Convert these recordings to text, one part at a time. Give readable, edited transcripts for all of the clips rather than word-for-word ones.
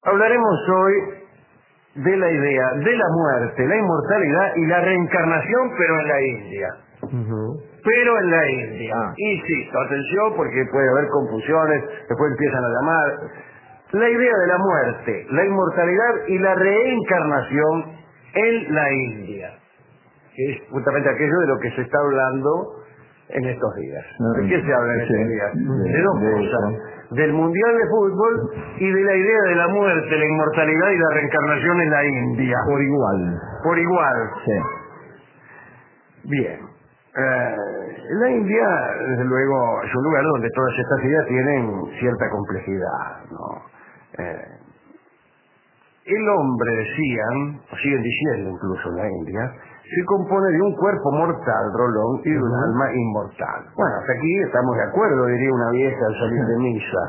Hablaremos hoy de la idea de la muerte, la inmortalidad y la reencarnación, pero en la India. Pero en la India. Insisto, atención, porque puede haber confusiones, después empiezan a llamar. La idea de la muerte, la inmortalidad y la reencarnación en la India, que es justamente aquello de lo que se está hablando en estos días. ¿De qué se habla en estos días? De dos cosas. Del Mundial de Fútbol y de la idea de la muerte, la inmortalidad y la reencarnación en la India. Por igual. Por igual. Sí. Bien. La India, desde luego, es un lugar donde todas estas ideas tienen cierta complejidad, ¿no? El hombre, decían, o siguen diciendo incluso en la India, se compone de un cuerpo mortal, Rolón, y de un alma inmortal. Bueno, hasta aquí estamos de acuerdo, diría una vieja al salir de misa.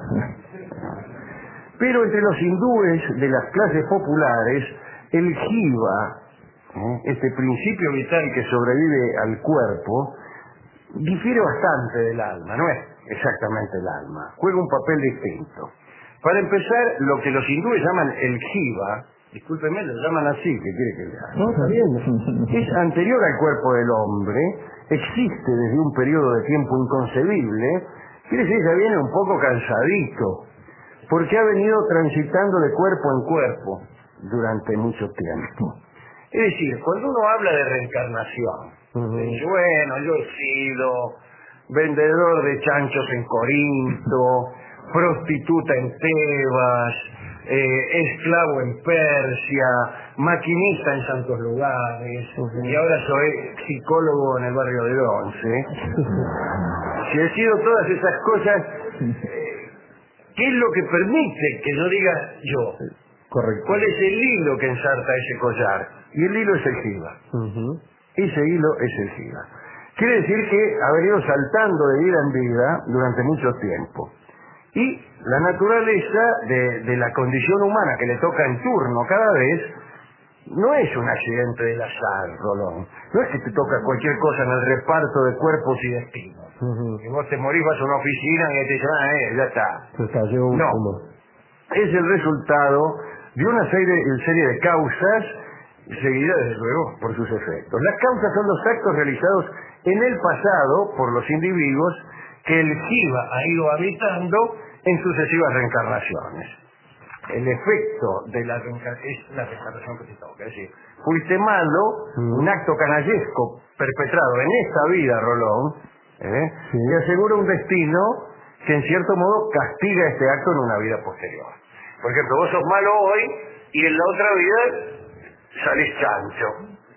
Pero entre los hindúes de las clases populares, el jiva, este principio vital que sobrevive al cuerpo, difiere bastante del alma, no es exactamente el alma, juega un papel distinto. Para empezar, lo que los hindúes llaman el jiva, discúlpeme, lo llaman así, ¿qué quiere que le haga? No, está bien. Es anterior al cuerpo del hombre, existe desde un periodo de tiempo inconcebible, quiere decir que ya viene un poco cansadito, porque ha venido transitando de cuerpo en cuerpo durante mucho tiempo. Es decir, cuando uno habla de reencarnación, dice, bueno, yo he sido vendedor de chanchos en Corinto, prostituta en Tebas, esclavo en Persia, maquinista en santos lugares, y ahora soy psicólogo en el barrio de Once. Si he sido todas esas cosas, ¿qué es lo que permite que yo diga yo? Correcto. ¿Cuál es el hilo que ensarta ese collar? Y el hilo es el jiva. Ese hilo es el jiva. Quiere decir que ha venido saltando de vida en vida durante mucho tiempo. Y la naturaleza de la condición humana que le toca en turno cada vez no es un accidente del azar, Rolón. No es que te toca cualquier cosa en el reparto de cuerpos y destinos. Que vos te morís, vas a una oficina y te dicen, ya está. No. Es el resultado de una serie de causas seguidas, desde luego, por sus efectos. Las causas son los actos realizados en el pasado por los individuos que el jiva ha ido habitando en sucesivas reencarnaciones. El efecto de la reencarnación es la reencarnación que te toca. Es decir, fuiste malo, un acto canallesco perpetrado en esta vida, Rolón, te asegura un destino que en cierto modo castiga este acto en una vida posterior. Por ejemplo, vos sos malo hoy y en la otra vida salís chancho.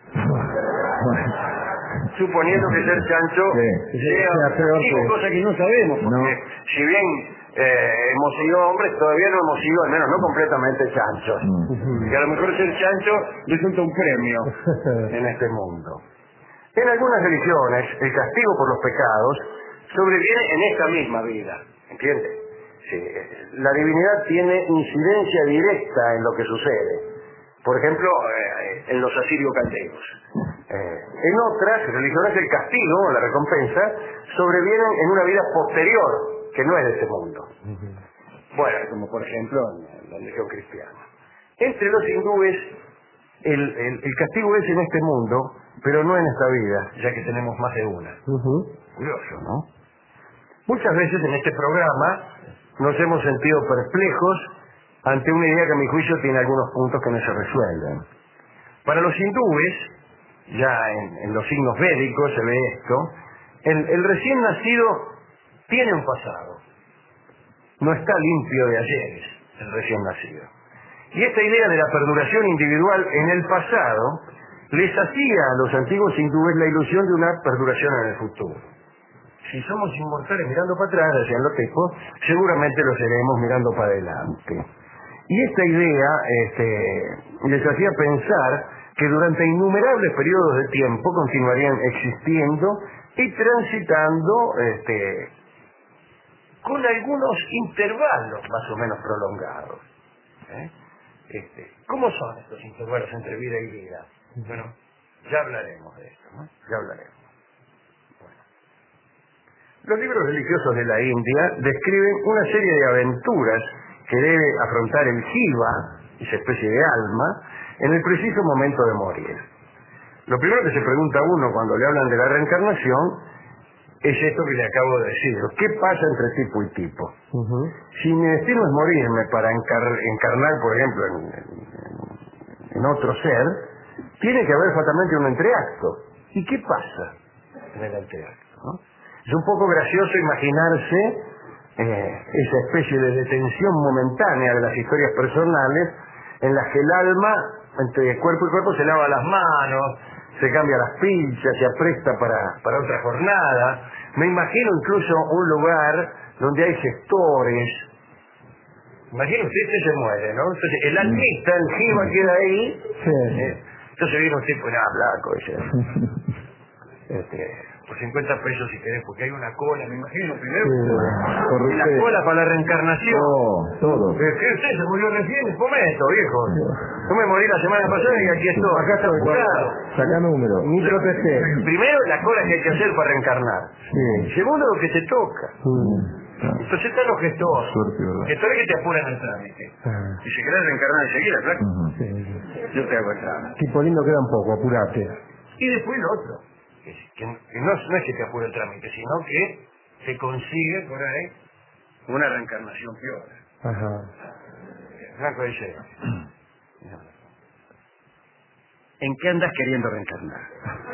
Suponiendo que ser chancho sea peor, cosa que no sabemos, porque si bien hemos sido hombres, todavía no hemos sido, al menos no completamente chanchos. Y a lo mejor ser chancho resulta un premio en este mundo. En algunas religiones, el castigo por los pecados sobreviene en esta misma vida, ¿entiendes? Sí, la divinidad tiene incidencia directa en lo que sucede. Por ejemplo, en los asirio-caldeos. En otras religiones el castigo, la recompensa, sobrevienen en una vida posterior, que no es de este mundo. Bueno, como por ejemplo en la religión cristiana. Entre los hindúes, el castigo es en este mundo, pero no en esta vida, ya que tenemos más de una. Curioso, ¿no? Muchas veces en este programa nos hemos sentido perplejos ante una idea que a mi juicio tiene algunos puntos que no se resuelven. Para los hindúes, ya en los signos védicos se ve esto, el recién nacido tiene un pasado. No está limpio de ayeres, el recién nacido. Y esta idea de la perduración individual en el pasado les hacía a los antiguos hindúes la ilusión de una perduración en el futuro. Si somos inmortales mirando para atrás, decían los tipos, seguramente lo seremos mirando para adelante. Y esta idea les hacía pensar que durante innumerables periodos de tiempo continuarían existiendo y transitando con algunos intervalos más o menos prolongados. ¿Cómo son estos intervalos entre vida y vida? Bueno, ya hablaremos de esto, ¿no? Ya hablaremos. Bueno. Los libros religiosos de la India describen una serie de aventuras que debe afrontar el jiva, esa especie de alma, en el preciso momento de morir. Lo primero que se pregunta uno cuando le hablan de la reencarnación es esto que le acabo de decir. ¿Qué pasa entre tipo y tipo? Si mi destino es morirme para encarnar, por ejemplo, en otro ser, tiene que haber fatalmente un entreacto. ¿Y qué pasa en el entreacto, no? Es un poco gracioso imaginarse esa especie de detención momentánea de las historias personales en las que el alma, entre cuerpo y cuerpo, se lava las manos, se cambia las pilchas, se apresta para otra jornada. Me imagino incluso un lugar donde hay gestores. Imagina usted que se muere, ¿no? Entonces el almista, el jiva queda ahí. Sí. Entonces viene un tipo, blanco, por 50 pesos si querés, porque hay una cola, me imagino, primero. Sí, la cola para la reencarnación. Todo. ¿Qué usted se murió recién? Un momento, viejo. Yo me morí la semana pasada y aquí estoy. Acá estoy. Saca número. Ni protesté. Primero, la cola que hay que hacer para reencarnar. Sí. Segundo, lo que te toca. Entonces están los gestores. Gestores que te apuran el trámite. Si se querés reencarnar enseguida, claro. Yo te hago el trámite. Tipo lindo queda un poco, apurate. Y después lo otro. Que no es que te apure el trámite, sino que se consigue por ahí una reencarnación peor. Franco dice, ¿en qué andas queriendo reencarnar?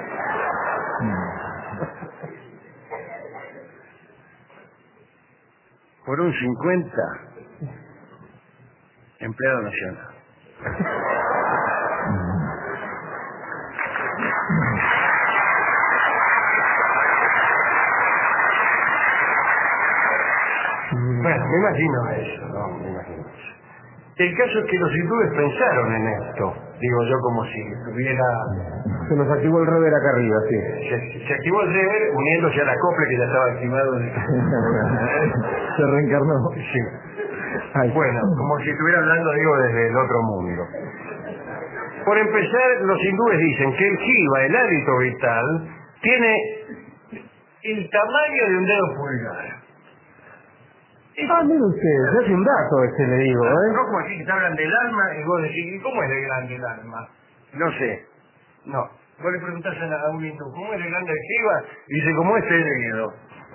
Por un 50, empleado nacional. Bueno, me imagino eso, ¿no? Me imagino eso. El caso es que los hindúes pensaron en esto, digo yo, como si tuviera... Se nos activó el rever acá arriba, sí. Se activó el rever uniéndose al acople que ya estaba activado. Se reencarnó. Sí. Ay, bueno, como si estuviera hablando, digo, desde el otro mundo. Por empezar, los hindúes dicen que el jiva, el hábito vital, tiene el tamaño de un dedo pulgar. Mire usted, ya hace un dato le digo, No, como aquí que te hablan del alma y vos decís, ¿y cómo es de grande el alma? No sé. No. Vos le preguntás a un hindú, ¿cómo es de grande el jiva? Y dice, ¿cómo este dedo?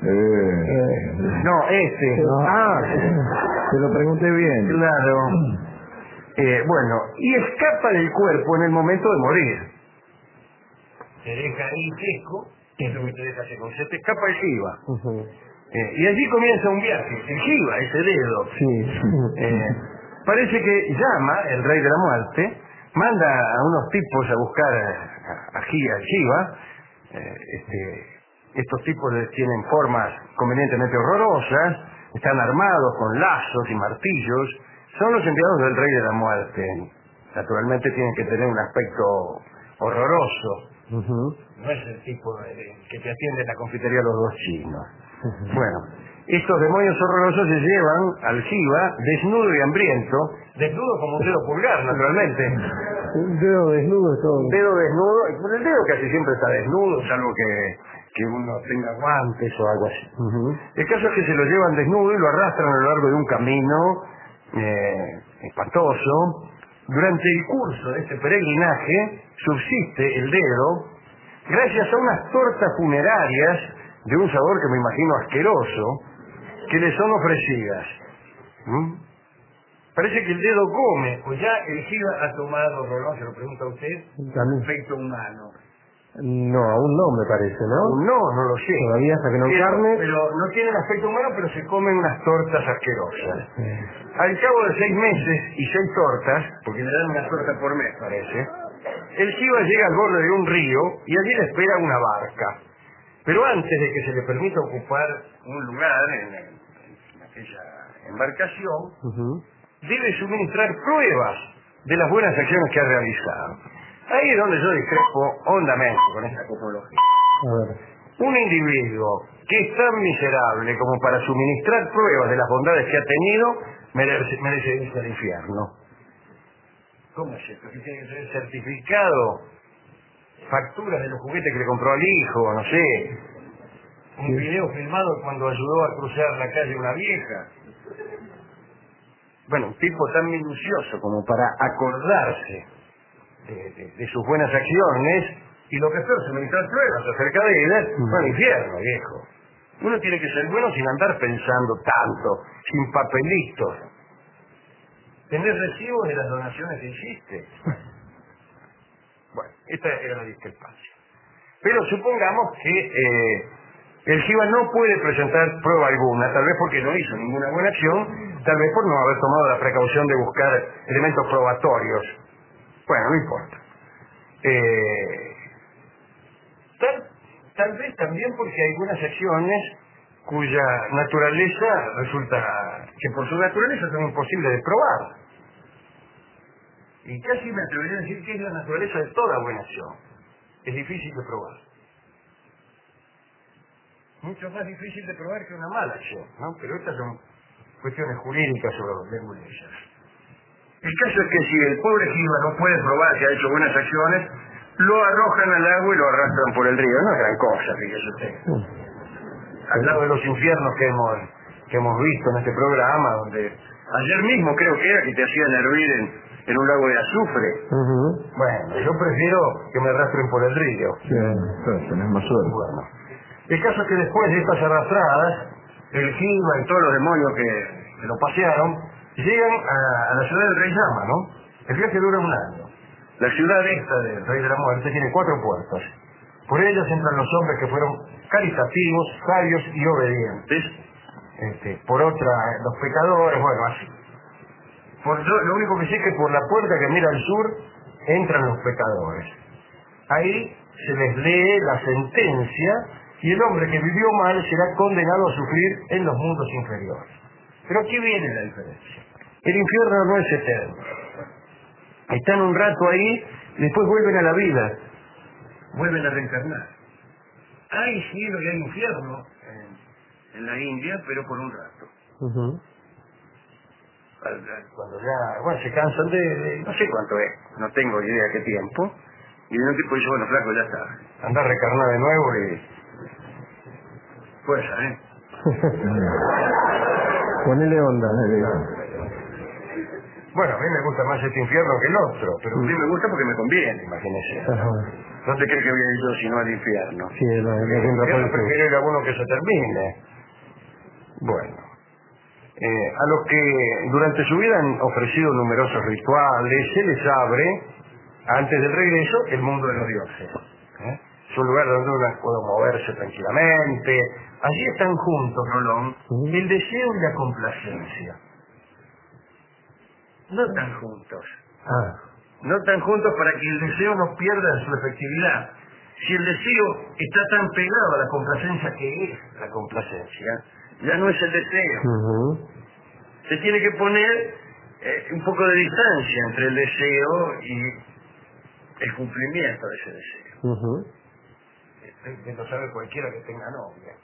No, este. Te lo pregunté bien. Claro. Bueno, y escapa del cuerpo en el momento de morir. Te deja ahí seco, que es lo que te deja seco. Se te escapa el jiva. Y allí comienza un viaje, el jiva, ese dedo. Parece que llama, el rey de la muerte, manda a unos tipos a buscar al jiva. Estos tipos tienen formas convenientemente horrorosas, están armados con lazos y martillos, son los enviados del rey de la muerte. Naturalmente tienen que tener un aspecto horroroso. No es el tipo que te atiende en la confitería Los Dos Chinos. Bueno, estos demonios horrorosos se llevan al jiva desnudo y hambriento, desnudo como un dedo pulgar, naturalmente. Un dedo desnudo es todo. Un dedo desnudo, y el dedo casi siempre está desnudo, salvo que uno tenga guantes o algo así. El caso es que se lo llevan desnudo y lo arrastran a lo largo de un camino espantoso. Durante el curso de este peregrinaje subsiste el dedo gracias a unas tortas funerarias de un sabor que me imagino asqueroso, que le son ofrecidas. Parece que el dedo come, pues ya el jiva ha tomado, Rolón, se lo pregunta a usted, un efecto humano. No, aún no me parece, ¿no? No lo sé. Todavía hasta que no carne. Pero no tiene el aspecto humano, pero se comen unas tortas asquerosas. Al cabo de 6 meses y 6 tortas, porque le dan una torta por mes, parece, el jiva llega al borde de un río y allí le espera una barca. Pero antes de que se le permita ocupar un lugar en aquella embarcación, debe suministrar pruebas de las buenas acciones que ha realizado. Ahí es donde yo discrepo hondamente con esta cosmología. Un individuo que es tan miserable como para suministrar pruebas de las bondades que ha tenido, merece irse al infierno. ¿Cómo es esto? ¿Que tiene que ser certificado? Facturas de los juguetes que le compró al hijo, no sé. Un video filmado cuando ayudó a cruzar la calle una vieja. bueno, un tipo tan minucioso como para acordarse de sus buenas acciones, y lo que peor, se meditar pruebas acerca de ellas, bueno, infierno, viejo. Uno tiene que ser bueno sin andar pensando tanto, sin papelitos. Tener recibos de las donaciones que hiciste. Bueno, esta era la discrepancia. Pero supongamos que el Jiva no puede presentar prueba alguna, tal vez porque no hizo ninguna buena acción, tal vez por no haber tomado la precaución de buscar elementos probatorios. Bueno, no importa. Tal vez también porque hay algunas acciones cuya naturaleza resulta que por su naturaleza son imposibles de probar. Y casi me atrevería a decir que es la naturaleza de toda buena acción. Es difícil de probar. Mucho más difícil de probar que una mala acción, ¿no? Pero estas son cuestiones jurídicas sobre las leyes. El caso es que si el pobre Jiva no puede probar que ha hecho buenas acciones, lo arrojan al agua y lo arrastran por el río. No es gran cosa, fíjese usted. Al lado de los infiernos que hemos visto en este programa, donde ayer mismo creo que era que te hacían hervir en un lago de azufre. Bueno, yo prefiero que me arrastren por el río. Sí, tenés más suerte. Bueno, el caso es que después de estas arrastradas, el Jiva y todos los demonios que lo pasearon, llegan a la ciudad del Rey Llama, ¿no? El viaje dura un año. La ciudad esta del Rey de la Muerte tiene 4 puertas. Por ellas entran los hombres que fueron caritativos, sabios y obedientes. Por otra, los pecadores, bueno, así. Lo único que sé es que por la puerta que mira al sur entran los pecadores. Ahí se les lee la sentencia y el hombre que vivió mal será condenado a sufrir en los mundos inferiores. Pero aquí viene la diferencia. El infierno no es eterno. Están un rato ahí y después vuelven a la vida. Vuelven a reencarnar. Hay cielo y hay infierno en la India, pero por un rato. Cuando ya, bueno, se cansan no sé cuánto es, no tengo idea qué tiempo, y de un tipo dice, bueno, flaco, ya está, anda a reencarnar de nuevo y... Fuerza, Ponele onda, Bueno, a mí me gusta más este infierno que el otro, pero a mí me gusta porque me conviene, imagínese. ¿Dónde cree que voy a ir yo si no al infierno? Sí, yo prefiero ir a uno que se termine. Bueno, a los que durante su vida han ofrecido numerosos rituales, se les abre, antes del regreso, el mundo de los dioses. Es un lugar donde uno puede moverse tranquilamente. Allí están juntos, Rolón, el deseo y la complacencia. No tan juntos. No tan juntos para que el deseo no pierda su efectividad. Si el deseo está tan pegado a la complacencia, que es la complacencia, ya no es el deseo. Se tiene que poner un poco de distancia entre el deseo y el cumplimiento de ese deseo. Lo sabe cualquiera que tenga novia.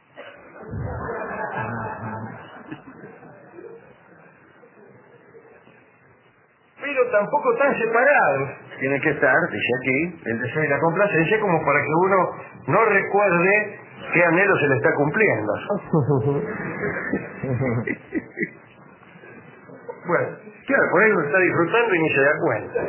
Pero tampoco tan separados. Tiene que estar, dice aquí, el deseo y la complacencia, como para que uno no recuerde qué anhelo se le está cumpliendo. Bueno, claro, por ahí uno está disfrutando y ni se da cuenta.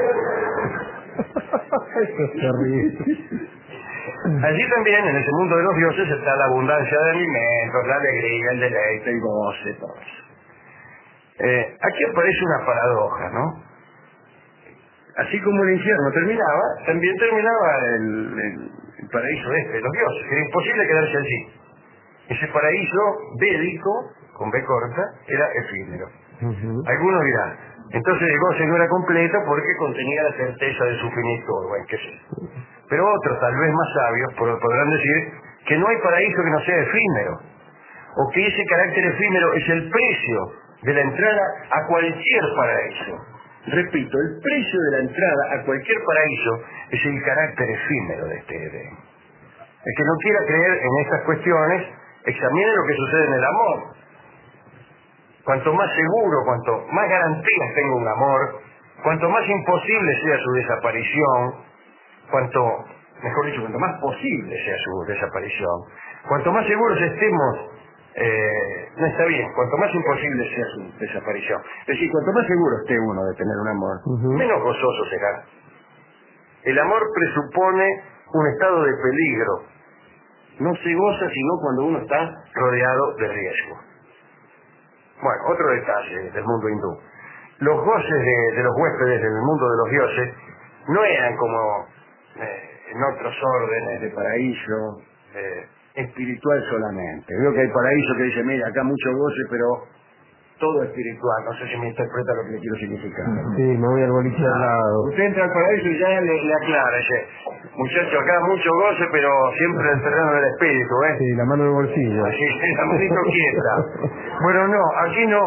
Eso es terrible. Allí también, en ese mundo de los dioses, está la abundancia de alimentos, la alegría, el deleite, el goce, todo eso. Aquí aparece una paradoja, ¿no? Así como el infierno terminaba, también terminaba el paraíso de los dioses. Era imposible quedarse allí. Ese paraíso védico, con B corta, era efímero. Algunos dirán, entonces el goce no era completo porque contenía la certeza de su finitud, bueno, qué sé. Pero otros, tal vez más sabios, podrán decir que no hay paraíso que no sea efímero, o que ese carácter efímero es el precio de la entrada a cualquier paraíso. Repito, el precio de la entrada a cualquier paraíso es el carácter efímero de este Edén. El que no quiera creer en estas cuestiones, examine lo que sucede en el amor. Cuanto más seguro, cuanto más garantías tenga un amor, cuanto más imposible sea su desaparición, cuanto más posible sea su desaparición, cuanto más seguros estemos no está bien. Cuanto más imposible sea su desaparición, es decir, cuanto más seguro esté uno de tener un amor, menos gozoso será. El amor presupone un estado de peligro. No se goza sino cuando uno está rodeado de riesgo. Bueno, otro detalle del mundo hindú. Los goces de los huéspedes del mundo de los dioses no eran como en otros órdenes de paraíso espiritual solamente. Veo que hay paraíso que dice, mira, acá mucho goce, pero todo espiritual. No sé si me interpreta lo que le quiero significar. Sí, me voy al boliche al lado. Usted entra al paraíso y ya le aclara, dice, muchacho, acá mucho goce, pero siempre en el terreno del espíritu, ¿eh? Sí, la mano en el bolsillo. Así, la manito quieta. Bueno, no, aquí no.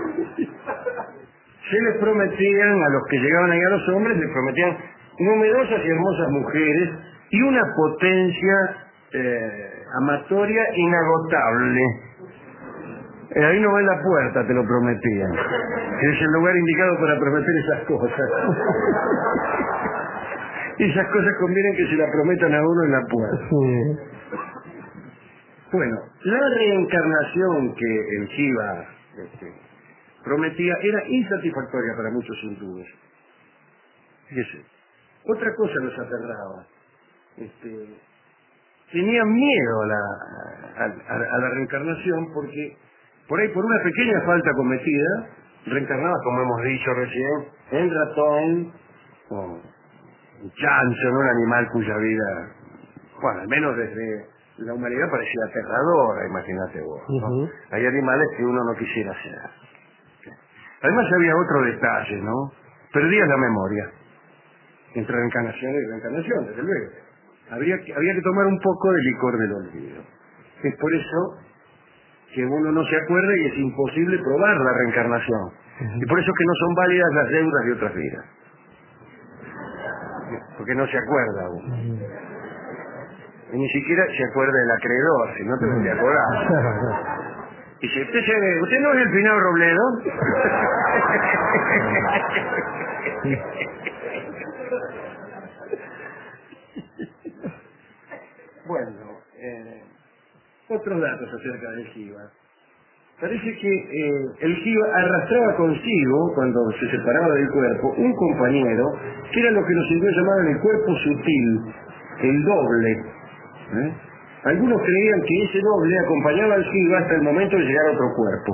Se les prometían, a los que llegaban ahí a los hombres, les prometían numerosas y hermosas mujeres y una potencia amatoria inagotable. Ahí no va en la puerta, te lo prometían. Es el lugar indicado para prometer esas cosas. Esas cosas convienen que se la prometan a uno en la puerta. Sí. Bueno, la reencarnación que el Shiva prometía era insatisfactoria para muchos hindúes. Fíjese, otra cosa los aterraba. Tenían miedo a la reencarnación porque por ahí, por una pequeña falta cometida, reencarnaba, como hemos dicho recién, en ratón o en chancho, en un animal cuya vida, bueno, al menos desde la humanidad parecía aterradora, imagínate vos, ¿no? Hay animales que uno no quisiera ser. Además había otro detalle, ¿no? Perdías la memoria entre reencarnación y reencarnación, desde luego. Había que tomar un poco de licor del olvido. Es por eso que uno no se acuerda y es imposible probar la reencarnación. Y por eso que no son válidas las deudas de otras vidas. Porque no se acuerda uno. Y ni siquiera se acuerda del acreedor, si no te vendría a cobrar. Y si ¿usted no es el Finado Robledo? Bueno, otros datos acerca del Shiva. Parece que el Shiva arrastraba consigo, cuando se separaba del cuerpo, un compañero, que era lo que los hindúes llamaban el cuerpo sutil, el doble. Algunos creían que ese doble acompañaba al Shiva hasta el momento de llegar a otro cuerpo.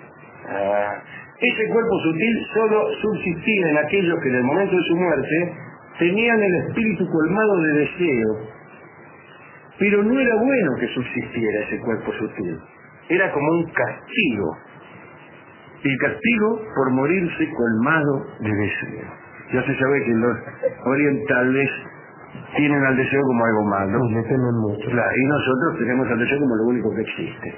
Ese cuerpo sutil solo subsistía en aquellos que en el momento de su muerte tenían el espíritu colmado de deseo. Pero no era bueno que subsistiera ese cuerpo sutil. Era como un castigo. El castigo por morirse colmado de deseo. Ya se sabe que los orientales tienen al deseo como algo malo. Le temen mucho. Claro, y nosotros tenemos al deseo como lo único que existe.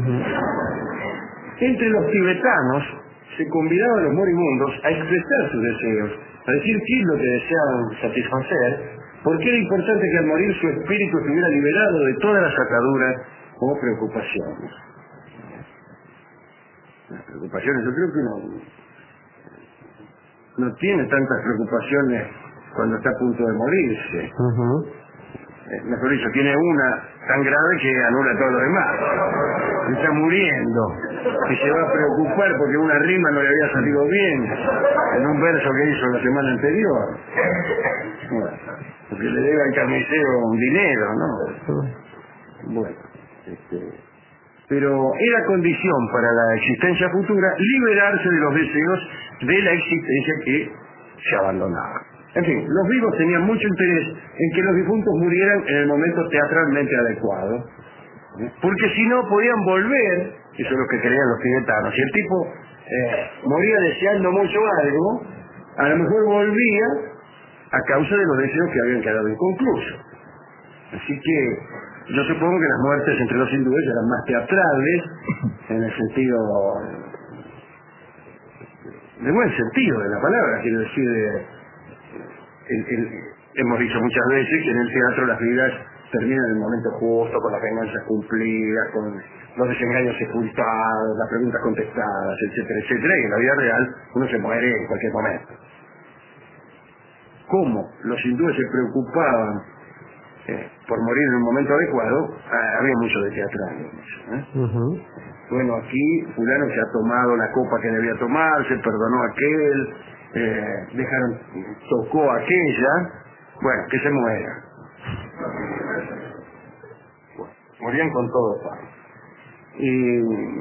Entre los tibetanos se convidaba a los moribundos a expresar sus deseos, a decir qué es lo que deseaban satisfacer, porque era importante que al morir su espíritu estuviera liberado de todas las ataduras o preocupaciones. Las preocupaciones, yo creo que no tiene tantas preocupaciones cuando está a punto de morirse. Mejor dicho, tiene una tan grave que anula todo lo demás. Está muriendo y se va a preocupar porque una rima no le había salido bien en un verso que hizo la semana anterior. Bueno, porque le debe al carnicero un dinero, ¿no? Bueno, pero era condición para la existencia futura liberarse de los deseos de la existencia que se abandonaba. En fin, los vivos tenían mucho interés en que los difuntos murieran en el momento teatralmente adecuado, porque si no podían volver, eso es lo que creían los tibetanos. Si el tipo moría deseando mucho algo, a lo mejor volvía a causa de los deseos que habían quedado inconclusos. Así que yo supongo que las muertes entre los hindúes eran más teatrales, en el sentido, de buen sentido de la palabra, quiero decir, hemos dicho muchas veces que en el teatro las vidas terminan en el momento justo, con las venganzas cumplidas, con los desengaños sepultados, las preguntas contestadas, etcétera, etcétera, y en la vida real uno se muere en cualquier momento. ¿Cómo los hindúes se preocupaban por morir en un momento adecuado, había mucho de teatral en eso. Bueno, aquí fulano se ha tomado la copa que debía tomar, se perdonó a aquel, tocó a aquella, bueno, que se muera. Morían con todo pan. Y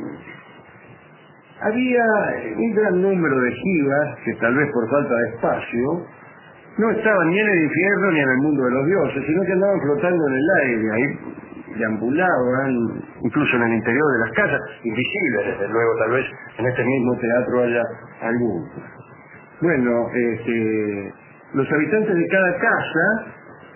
había un gran número de jivas que tal vez por falta de espacio no estaban ni en el infierno ni en el mundo de los dioses, sino que andaban flotando en el aire, ahí deambulaban, incluso en el interior de las casas, invisibles desde luego, tal vez en este mismo teatro haya algunos. Bueno, los habitantes de cada casa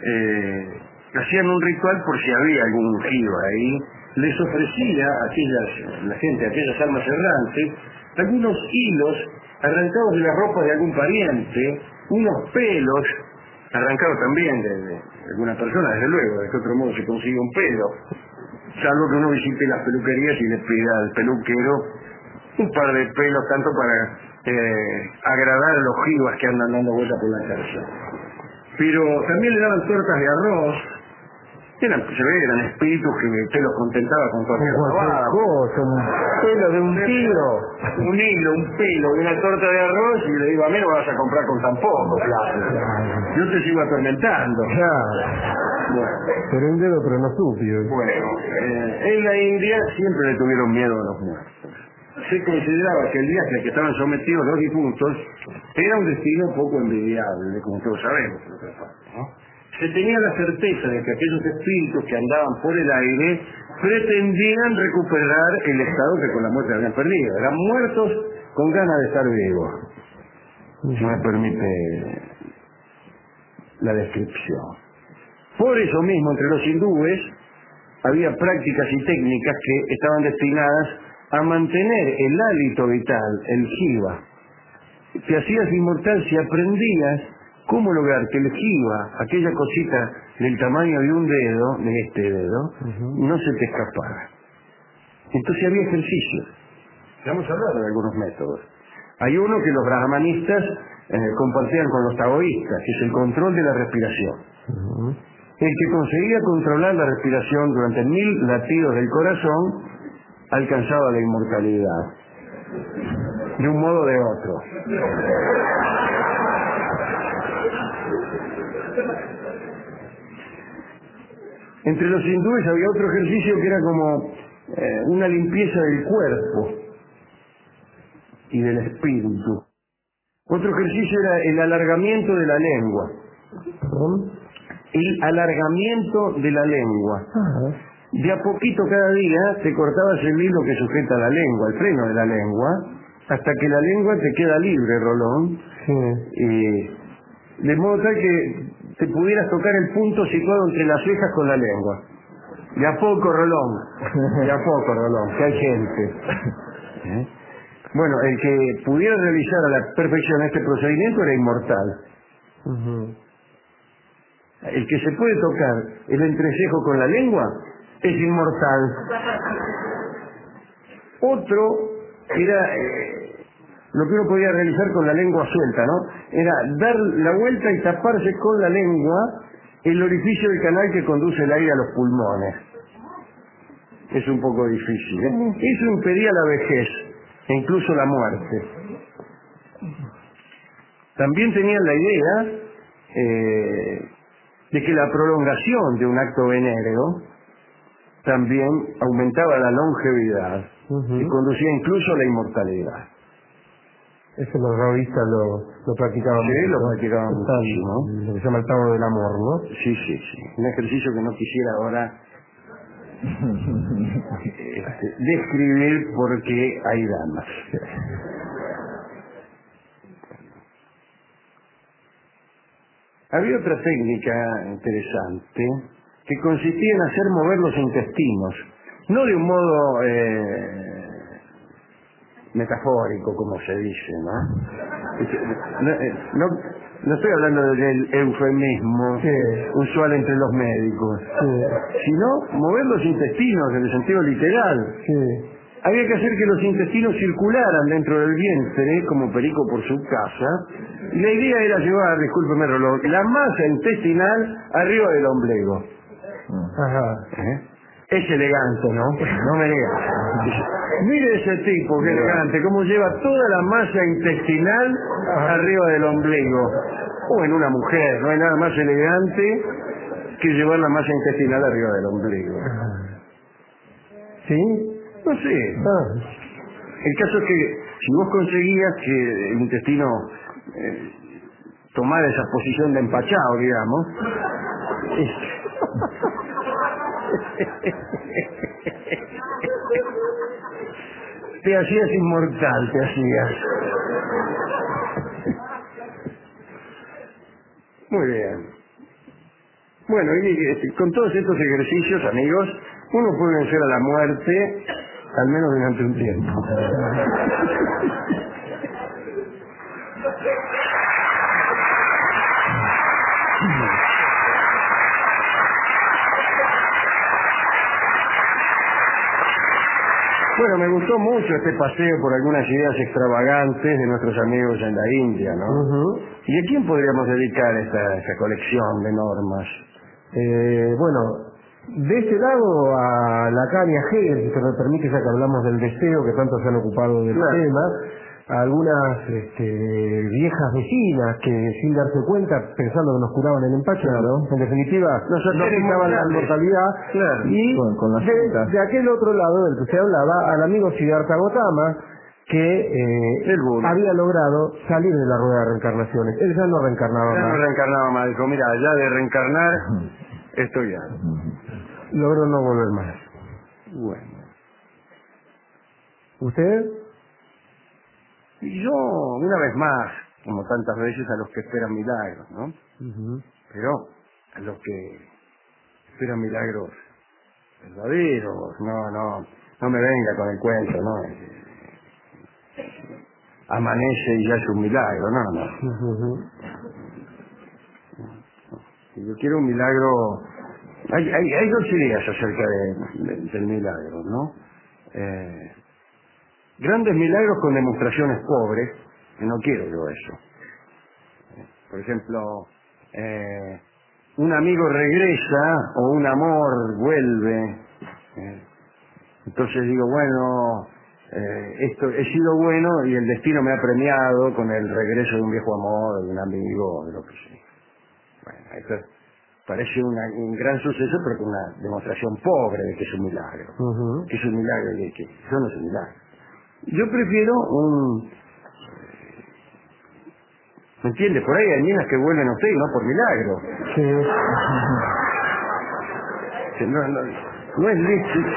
hacían un ritual por si había algún jiva ahí, les ofrecía a la gente, a aquellas almas errantes, algunos hilos arrancados de la ropa de algún pariente, unos pelos arrancados también de alguna persona, desde luego, de que otro modo se consigue un pelo, salvo que uno visite las peluquerías y le pida al peluquero un par de pelos, tanto para agradar a los jivas que andan dando vueltas por la casa. Pero también le daban tortas de arroz. Eran espíritus que usted los contentaba con tortas de arroz. Un pelo de un tiro. Un hilo, un pelo de una torta de arroz, y le digo, a mí no me vas a comprar con tan poco, claro. Yo te sigo atormentando. Bueno. Pero un dedo cronosúpido. Bueno, en la India siempre le tuvieron miedo a los muertos. Se consideraba que el viaje al que estaban sometidos los difuntos era un destino poco envidiable, como todos sabemos, ¿no? Se tenía la certeza de que aquellos espíritus que andaban por el aire pretendían recuperar el estado que con la muerte habían perdido. Eran muertos con ganas de estar vivos. Si me permite la descripción. Por eso mismo, entre los hindúes había prácticas y técnicas que estaban destinadas a mantener el hálito vital, el jiva. Te hacías inmortal si aprendías cómo lograr que el jiva, aquella cosita del tamaño de un dedo, de este dedo, no se te escapara. Entonces había ejercicios. Vamos a hablar de algunos métodos. Hay uno que los brahmanistas compartían con los taoístas, que es el control de la respiración. El que conseguía controlar la respiración durante 1000 latidos del corazón alcanzaba la inmortalidad, de un modo o de otro. Entre los hindúes había otro ejercicio que era como una limpieza del cuerpo y del espíritu. Otro ejercicio era el alargamiento de la lengua. El alargamiento de la lengua. De a poquito cada día te cortabas el hilo que sujeta la lengua, el freno de la lengua, hasta que la lengua te queda libre, Rolón. De modo tal que te pudieras tocar el punto situado entre las cejas con la lengua. De a poco, Rolón. De a poco, Rolón, que hay gente. Bueno, el que pudiera realizar a la perfección este procedimiento era inmortal. El que se puede tocar el entrecejo con la lengua es inmortal. Otro era lo que uno podía realizar con la lengua suelta, ¿no? Era dar la vuelta y taparse con la lengua el orificio del canal que conduce el aire a los pulmones. Es un poco difícil, ¿eh? Eso impedía la vejez e incluso la muerte. También tenían la idea de que la prolongación de un acto venéreo también aumentaba la longevidad y conducía incluso a la inmortalidad. Eso los taoístas lo practicaban mucho. Sí, lo practicaban muchísimo. Lo que se llama el Tao del amor, ¿no? Sí. Un ejercicio que no quisiera ahora describir porque hay damas. Había otra técnica interesante que consistía en hacer mover los intestinos, no de un modo metafórico, como se dice, no estoy hablando del eufemismo usual entre los médicos, sino mover los intestinos en el sentido literal. Había que hacer que los intestinos circularan dentro del vientre, como perico por su casa, y la idea era llevar, discúlpeme, Rolón, la masa intestinal arriba del ombligo. Es elegante, ¿no? No me digas. Mire ese tipo, qué elegante, cómo lleva toda la masa intestinal arriba del ombligo. O en una mujer, no hay nada más elegante que llevar la masa intestinal arriba del ombligo. ¿Sí? No sé. El caso es que si vos conseguías que el intestino tomara esa posición de empachado, digamos, te hacías inmortal, te hacías. Muy bien. Bueno, y con todos estos ejercicios, amigos, uno puede vencer a la muerte, al menos durante un tiempo. Bueno, me gustó mucho este paseo por algunas ideas extravagantes de nuestros amigos en la India, ¿no? ¿Y a quién podríamos dedicar esta colección de normas? Bueno, de este lado a Lacan y a Hegel, si se me permite, ya que hablamos del deseo, que tanto se han ocupado del tema, a algunas viejas vecinas que sin darse cuenta, pensando que nos curaban el empacho, en definitiva nos acercaban la mortalidad, y con de aquel otro lado del que usted hablaba, al amigo Siddhartha Gautama, que había logrado salir de la rueda de reencarnaciones. Él ya no reencarnaba más. No reencarnaba más, dijo, mira, ya de reencarnar estoy ya. Logró no volver más. Bueno. ¿Usted? Y yo, una vez más, como tantas veces, a los que esperan milagros, ¿no? Pero a los que esperan milagros verdaderos, no me venga con el cuento, ¿no? Amanece y ya es un milagro, no. Yo quiero un milagro. Hay dos ideas acerca del milagro, ¿no? Grandes milagros con demostraciones pobres, que no quiero yo eso. Por ejemplo, un amigo regresa o un amor vuelve. Entonces digo, bueno, esto he sido bueno y el destino me ha premiado con el regreso de un viejo amor, de un amigo, de lo que sea. Bueno, esto parece un gran suceso, pero con una demostración pobre de que es un milagro. Que es un milagro y que eso no es un milagro. Yo prefiero ¿me entiende? Por ahí hay minas que vuelven a usted y no por milagro. No es lícito.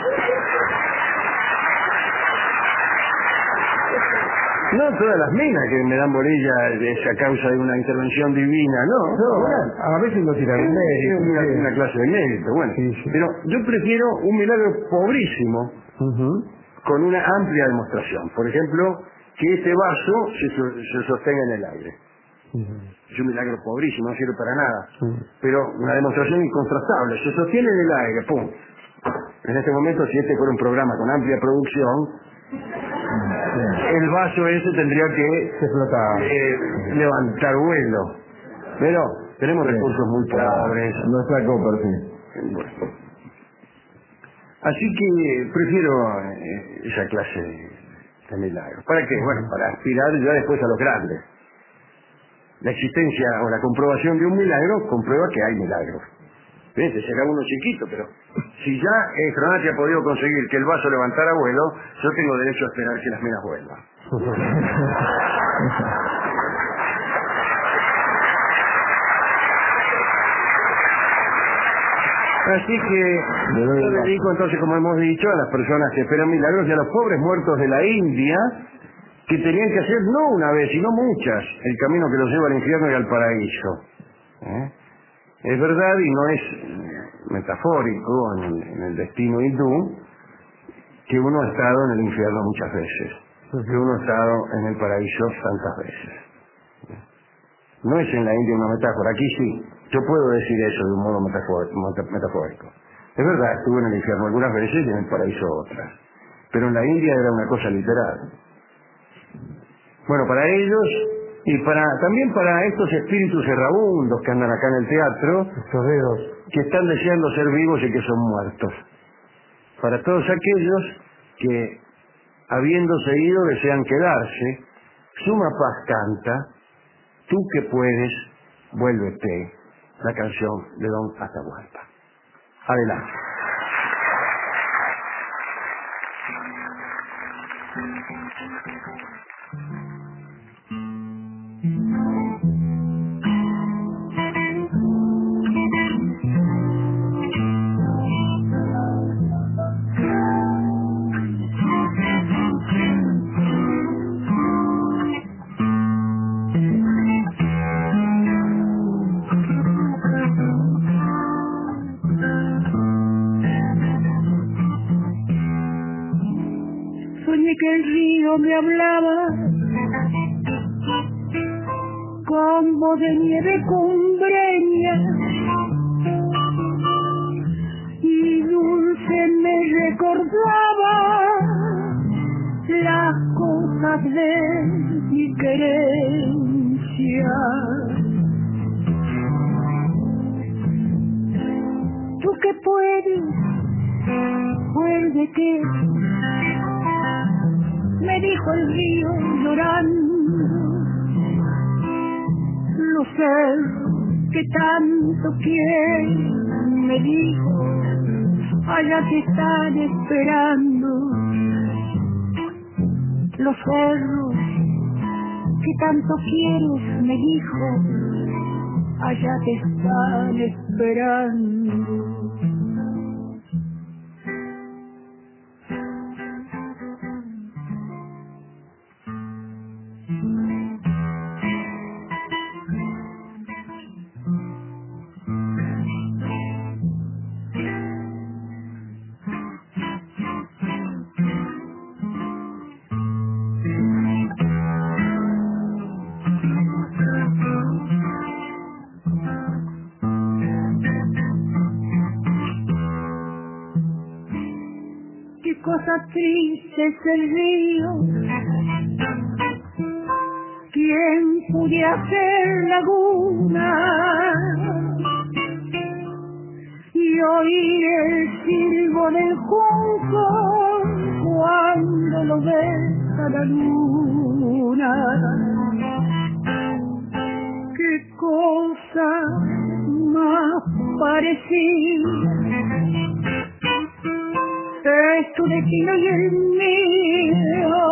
No todas las minas que me dan bolilla a causa de una intervención divina, no. A veces no tiran mérito. Una clase de mérito, bueno. Pero yo prefiero un milagro pobrísimo con una amplia demostración. Por ejemplo, que este vaso se sostenga en el aire. Es un milagro pobrísimo, no sirve para nada. Pero una demostración incontrastable. Se sostiene en el aire, ¡pum! En este momento, si este fuera un programa con amplia producción, el vaso ese tendría que levantar vuelo. Pero tenemos recursos muy pobres. Nuestra Copper, Bueno. Así que prefiero esa clase de milagros. ¿Para qué? Bueno, para aspirar ya después a los grandes. La existencia o la comprobación de un milagro comprueba que hay milagros. Fíjense, será uno chiquito, pero si ya Fronati ha podido conseguir que el vaso levantara vuelo, yo tengo derecho a esperar que las minas vuelvan. Así que yo dedico entonces, como hemos dicho, a las personas que esperan milagros y a los pobres muertos de la India, que tenían que hacer no una vez, sino muchas, el camino que los lleva al infierno y al paraíso. Es verdad, y no es metafórico en el destino hindú, que uno ha estado en el infierno muchas veces, que uno ha estado en el paraíso tantas veces. No es en la India una metáfora, aquí sí, yo puedo decir eso de un modo metafórico. Es verdad, estuve en el infierno algunas veces y en el paraíso otras, pero en la India era una cosa literal. Bueno, para ellos Y también para estos espíritus errabundos que andan acá en el teatro, estos dedos, que están deseando ser vivos y que son muertos. Para todos aquellos que, habiéndose ido, desean quedarse, Suma Paz canta Tú que puedes, vuélvete, la canción de Don Atahualpa. Adelante. Soñé que el río me hablaba con voz de nieve cumbreña y dulce me recordaba las cosas de mi querencia. Tú que puedes, vuélvete, me dijo el río llorando. Los cerros que tanto quiero, me dijo, allá te están esperando. Los cerros que tanto quieres, me dijo, allá te están esperando. Qué cosa triste es el río, ¿quién pudiera hacer laguna y oír el silbo del junco cuando lo besa la luna? Qué cosa más parecida es tu destino y el mío,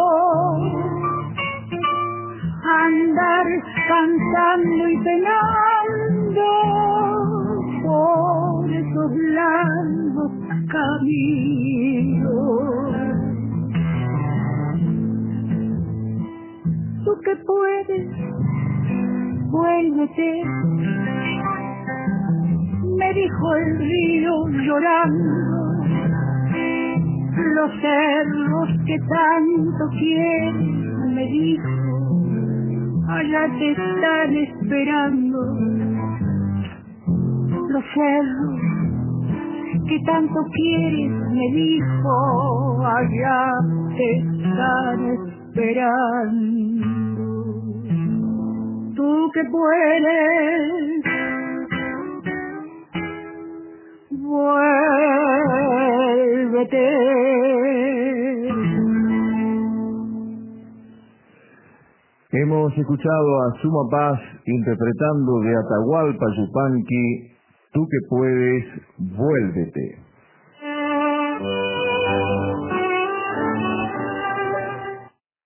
andar cantando y penando por esos largos caminos. Tú que puedes, vuélvete, me dijo el río llorando. Los cerros que tanto quieren, me dijo, allá te están esperando. Los cerros que tanto quieres, me dijo, allá te están esperando. Tú que puedes, vuélvete. Hemos escuchado a Suma Paz interpretando de Atahualpa Yupanqui, Tú que puedes, vuélvete.